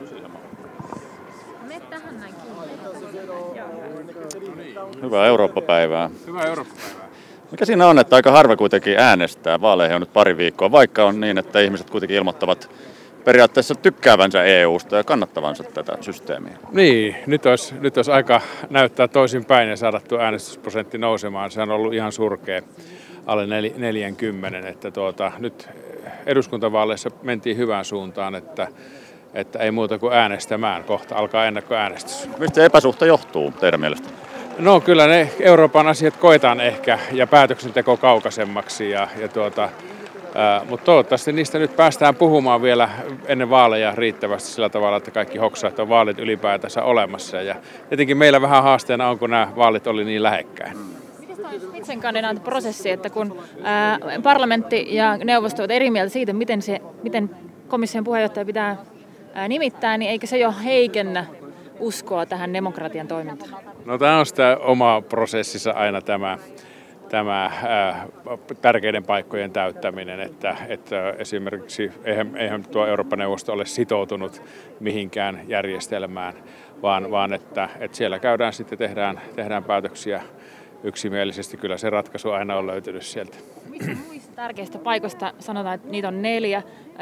Me tähän näin Hyvää Eurooppa-päivää. Hyvää Eurooppa-päivää. Mikä siinä on, että aika harva kuitenkin äänestää? Vaaleihin on nyt pari viikkoa, vaikka on niin, että ihmiset kuitenkin ilmoittavat periaatteessa tykkäävänsä EUsta ja kannattavansa tätä systeemiä. Niin, nyt olisi aika näyttää toisinpäin ja saada tuo äänestysprosentti nousemaan. Se on ollut ihan surkea alle 40, että nyt eduskuntavaaleissa mentiin hyvään suuntaan, että ei muuta kuin äänestämään. Kohta alkaa ennakkoäänestys. Mistä se epäsuhta johtuu teidän mielestä? No kyllä ne Euroopan asiat koetaan ehkä ja päätöksenteko kaukaisemmaksi, mutta toivottavasti niistä nyt päästään puhumaan vielä ennen vaaleja riittävästi sillä tavalla, että kaikki hoksaa, että on vaalit ylipäätänsä olemassa. Ja tietenkin meillä vähän haasteena on, kun nämä vaalit oli niin lähekkäin. Miten tämä on spitzenkandidaattiprosessi, että kun parlamentti ja neuvosto ovat eri mieltä siitä, miten komission puheenjohtaja pitää nimittää, niin eikö se jo heikennä uskoa tähän demokratian toimintaan? No tämä on sitä oma prosessissa aina tämä tärkeiden paikkojen täyttäminen, että esimerkiksi eihän tuo Eurooppa-neuvosto ole sitoutunut mihinkään järjestelmään, vaan että siellä käydään sitten tehdään päätöksiä yksimielisesti. Kyllä se ratkaisu aina on löytynyt sieltä. Mistä muista tärkeistä paikoista sanotaan, että niitä on 4,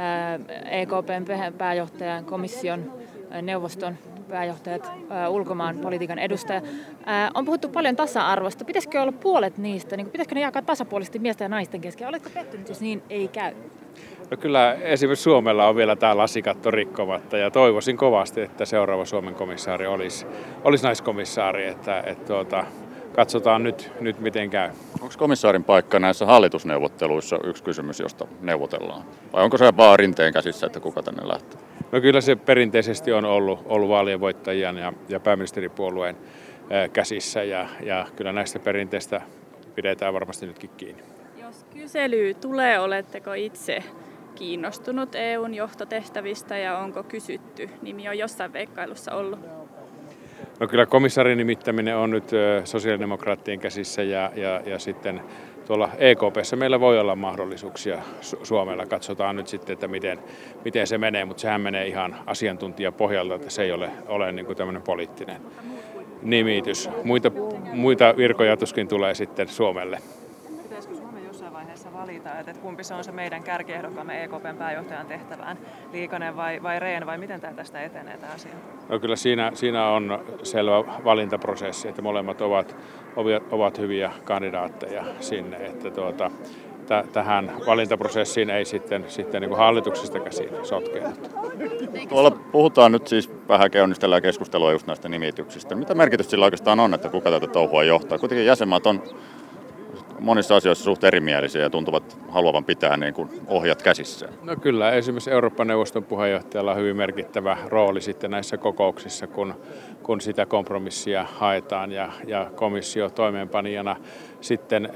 EKPn pääjohtajan, komission, neuvoston pääjohtajat, ulkomaan politiikan edustaja. On puhuttu paljon tasa-arvosta. Pitäisikö olla puolet niistä? Pitäisikö ne jakaa tasapuolisesti miesten ja naisten kesken? Oletko pettynyt, jos niin ei käy? No kyllä esimerkiksi Suomella on vielä tämä lasikatto rikkomatta ja toivoisin kovasti, että seuraava Suomen komissaari olisi naiskomissaari. Että katsotaan nyt miten käy. Onko komissaarin paikka näissä hallitusneuvotteluissa yksi kysymys, josta neuvotellaan? Vai onko se vaan Rinteen käsissä, että kuka tänne lähtee? No kyllä se perinteisesti on ollut vaalien voittajien ja pääministeripuolueen käsissä ja kyllä näistä perinteistä pidetään varmasti nytkin kiinni. Jos kysely tulee, oletteko itse kiinnostunut EUn johtotehtävistä ja onko kysytty? Nimi on jossain veikkailussa ollut. No kyllä komissaarin nimittäminen on nyt sosiaalidemokraattien käsissä ja sitten tuolla EKP:ssä meillä voi olla mahdollisuuksia Suomella. Katsotaan nyt sitten, että miten se menee, mutta sehän menee ihan asiantuntijapohjalta, että se ei ole niin kuin tämmöinen poliittinen nimitys. Muita virkoja tuskin tulee sitten Suomelle. Pitäisikö Suomen jossain vaiheessa valita, että kumpi se on se meidän kärkiehdokkaamme EKPn pääjohtajan tehtävään, Liikanen vai Rehn, vai miten tämä tästä etenee tämä asia? No kyllä siinä on selvä valintaprosessi, että molemmat ovat hyviä kandidaatteja sinne, että tähän valintaprosessiin ei sitten niin kuin hallituksesta käsin sotkeuduta. Tuolla puhutaan nyt siis vähän käynnistellään keskustelua just näistä nimityksistä. Mitä merkitystä sillä oikeastaan on, että kuka tätä touhua johtaa? Kuitenkin jäsenmaat on monissa asioissa suht erimielisiä ja tuntuvat haluavan pitää niin kuin ohjat käsissään. No kyllä, esimerkiksi Eurooppa-neuvoston puheenjohtajalla on hyvin merkittävä rooli sitten näissä kokouksissa, kun sitä kompromissia haetaan ja komissio toimeenpanijana sitten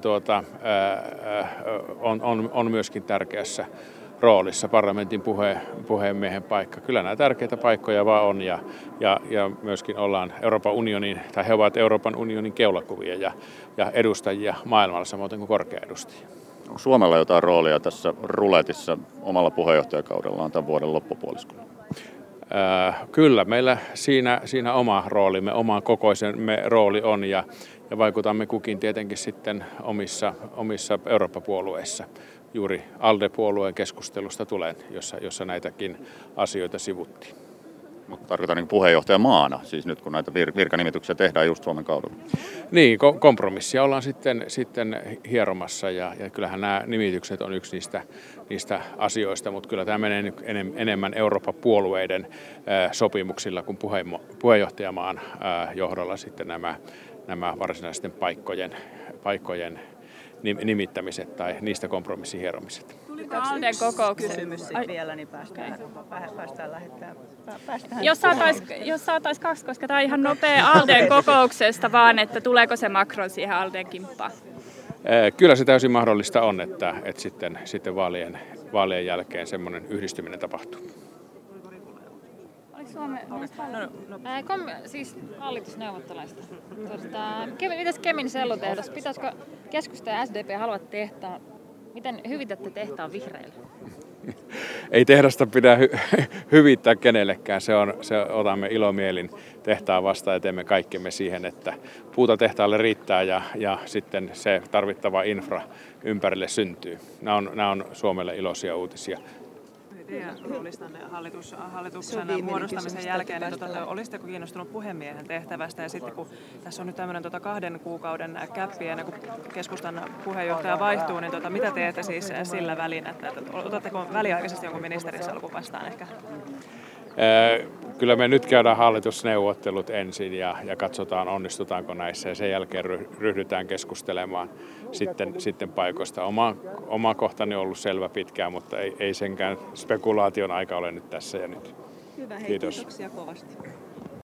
on myöskin tärkeässä roolissa parlamentin puhemiehen paikka. Kyllä nämä tärkeitä paikkoja vaan on ja myöskin ollaan Euroopan unionin, tai he ovat Euroopan unionin keulakuvia ja edustajia maailmalla samoin kuin korkea edustajia. Onko Suomella jotain roolia tässä ruletissa omalla puheenjohtajakaudellaan tämän vuoden loppupuoliskolla? Kyllä, meillä siinä oma roolimme, oman kokoisemme rooli on ja vaikutamme kukin tietenkin sitten omissa Eurooppa-puolueissa. Juuri ALDE-puolueen keskustelusta tulen, jossa näitäkin asioita sivuttiin. Mutta tarkoitan niin puheenjohtajamaana, siis nyt kun näitä virkanimityksiä tehdään just Suomen kaudella. Niin, kompromissia ollaan sitten hieromassa ja kyllähän nämä nimitykset on yksi niistä asioista, mutta kyllä tämä menee nyt enemmän Eurooppa-puolueiden sopimuksilla kuin puheenjohtajamaan johdolla sitten nämä varsinaisten paikkojen nimittämiset tai niistä kompromissihieromiset. Tuliko ALDEn kokoukseen? Kysymys vielä, niin päästään lähettämään. Jos saataisiin 2, koska tämä on ihan nopea ALDEn kokouksesta, vaan että tuleeko se Macron siihen ALDEn kimppaan? Kyllä se täysin mahdollista on, että sitten vaalien jälkeen semmoinen yhdistyminen tapahtuu. Siis hallitusneuvotteluista. Mitäs Kemin sellutehdas? Pitäisikö keskusta ja SDP haluavat tehtaan? Miten hyvitätte tehtaan vihreille? Ei tehdasta pidä hyvittää kenellekään. Se otamme ilomielin tehtaan vastaan ja teemme kaikkemme siihen, että puuta tehtaalle riittää ja sitten se tarvittava infra ympärille syntyy. Nämä on Suomelle iloisia uutisia. Teidän roolistanne hallituksen muodostamisen jälkeen, niin olisitteko kiinnostunut puhemiehen tehtävästä? Ja sitten kun tässä on nyt tämmöinen 2 kuukauden käppi ennen kuin keskustan puheenjohtaja vaihtuu, niin mitä teette siis sillä välin? Että otatteko väliaikaisesti jonkun ministerin salkun vastaan ehkä? Kyllä me nyt käydään hallitusneuvottelut ensin ja katsotaan onnistutaanko näissä ja sen jälkeen ryhdytään keskustelemaan sitten paikoista. Oma kohtani on ollut selvä pitkään, mutta ei senkään spekulaation aika ole nyt tässä ja nyt. Hyvä, hei, Kiitos. Kiitoksia kovasti.